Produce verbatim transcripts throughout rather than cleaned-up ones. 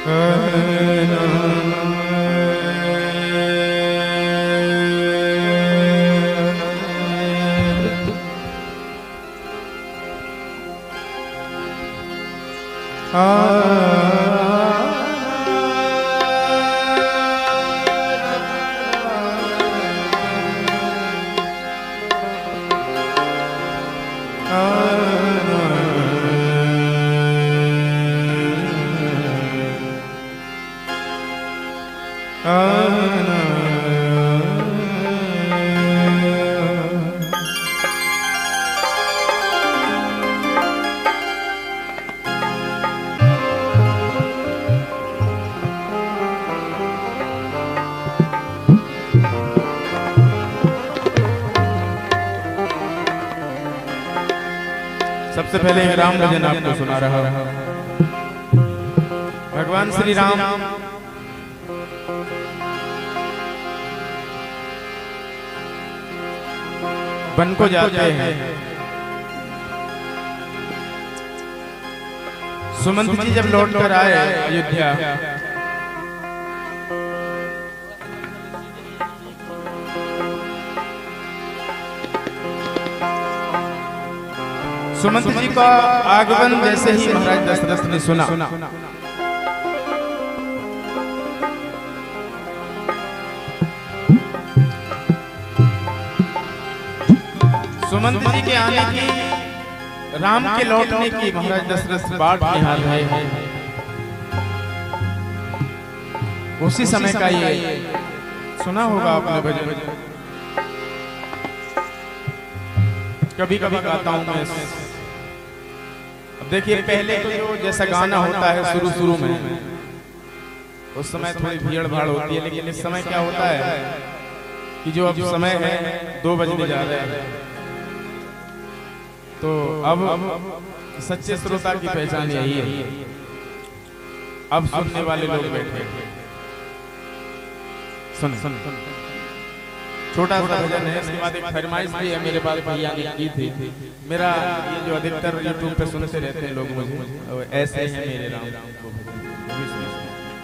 सबसे पहले एक राम भजन आपको सुना रहा हूं। भगवान श्री राम वन को जाते हैं। सुमंत जी जब लौट कर आए अयोध्या, सुमंत जी का आगमन जैसे ही महाराज दशरथ ने सुना, सुमंत जी के आने की, राम के लौटने की महाराज दशरथ बाट निहार रहे हैं। उसी समय का ये सुना होगा आपने भजन, कभी कभी गाता हूं मैं। अब देखिए, पहले तो जो जैसा गाना होता है शुरू शुरू में, उस समय थोड़ी भीड़ भाड़ होती है, लेकिन इस समय क्या होता है कि जो अब समय है दो बजने जा रहे हैं, तो अब सच्चे श्रोता की पहचान यही है। अब सुनने वाले लोग बैठे सुन सुन छोटा सा भजन है। इसके बाद एक फरमाइश भी है मेरे पास, भैया ने की थी। मेरा ये जो अधिकतर यूट्यूब पे सुनते रहते हैं लोग मुझे, ऐसे हैं मेरे राम को भजन।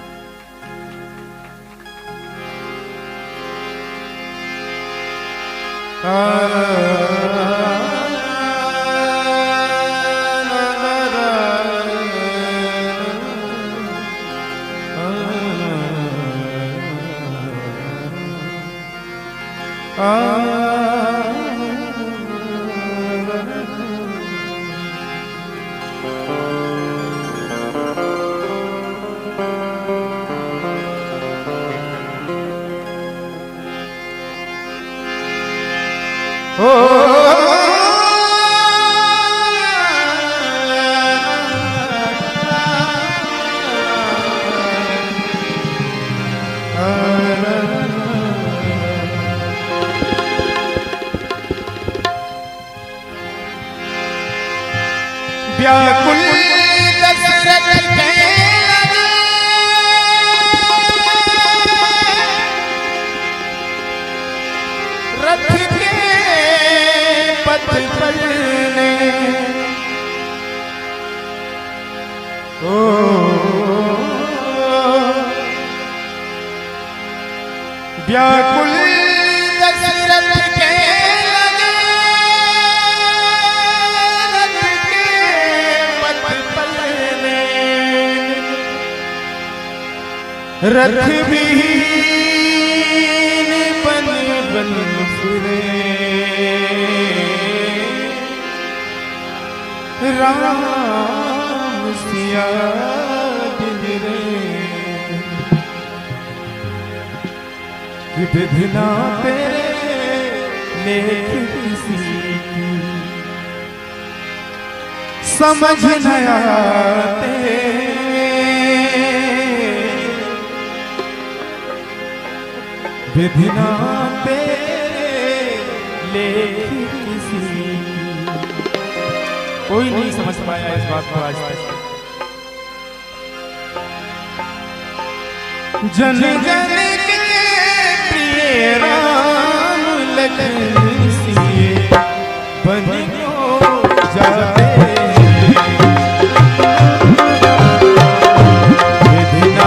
व्याकुल दशरथ के रथ के पथ चलने, ओ व्याकुल दशरथ के रथ विहीन बन बन फिरे, राम सिया गिरे, विधना तेरे लेख किसी की समझ न आते, विधिना तेरे लेख किसी। कोई नहीं समझ पाया इस बात को आज तक। जन जन के प्रिय राम लखन सिए बन को जाते, विधिना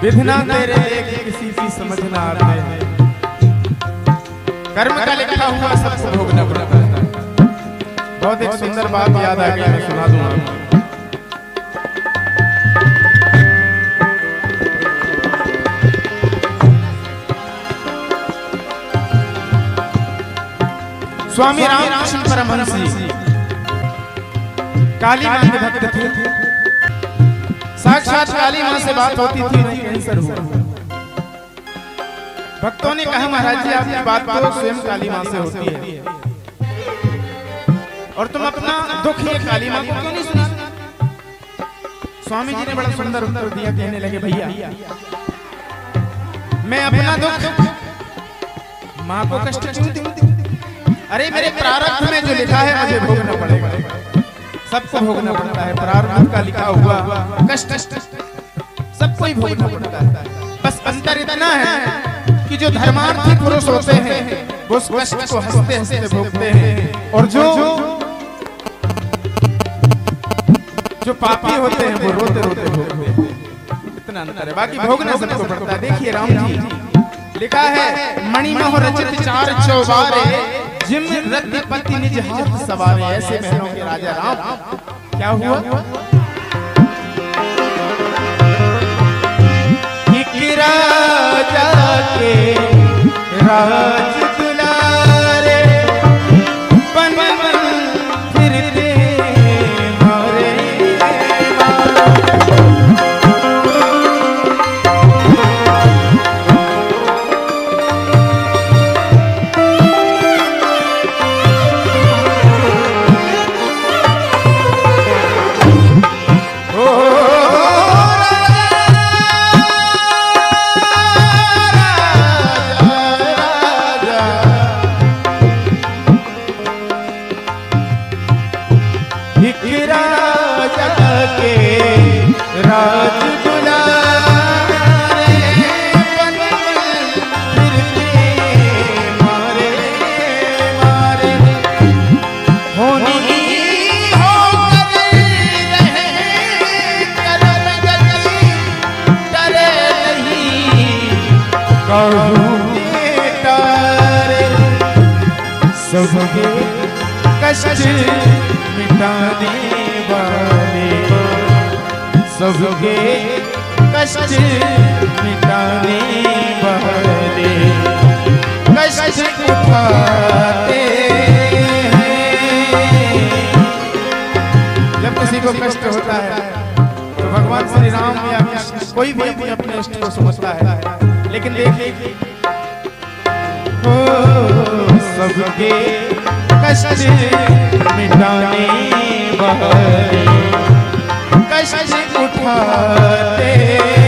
विधना तेरे लेख किसी की समझ ना आते, कर्म का लिखा हुआ सबको भोगना पड़ता है। बहुत एक सुंदर बात याद आ गई, मैं सुना दूंगा। स्वामी रामकृष्ण परमहंस जी काली मां के भक्त थे। साक्षात काली मां से बात होती थी, नहीं कैंसर हुआ। भक्तों ने कहा महाराज जी आपकी बात तो स्वयं काली मां से होती है और तुम अपना दुख ये काली मां को क्यों नहीं सुना? स्वामी जी ने बड़ा सुंदर उत्तर दिया, कहने लगे भैया मैं अपना दुख मां को कष्ट क्यों दूं? अरे मेरे प्रारब्ध में जो लिखा है मुझे भोगना पड़ेगा, सबको भोगना पड़ता है। प्रारब्ध का लिखा हुआ कष्ट सबको ही भोगना पड़ता है। बस अंतर इतना है कि जो धर्मार्थी पुरुष होते हैं वो उस कष्ट को हंसते हंसते भोगते हैं, और जो जो पापी होते हैं वो रोते रोते भोगते हैं। इतना अंतर है, बाकी भोगना सबको पड़ता है। देखिए राम जी लिखा है मणिमोह रचित चार चौबारे, जिम रतिपति निज हाथ सवारे। ऐसे महलों के राजा राम क्या हुआ? एक राजा के राज दुलारे, पन पन फिरते मारे सबके कष्ट मिटाने वाले, सबके कष्ट मिटाने वाले, कष्ट उठाते हैं। जब किसी को कष्ट होता है तो भगवान श्री राम या कोई भी अपने अपने इष्ट को समझता है, लेकिन देखिए सबके कष्ट मिटाने वाले, कष्ट उठाते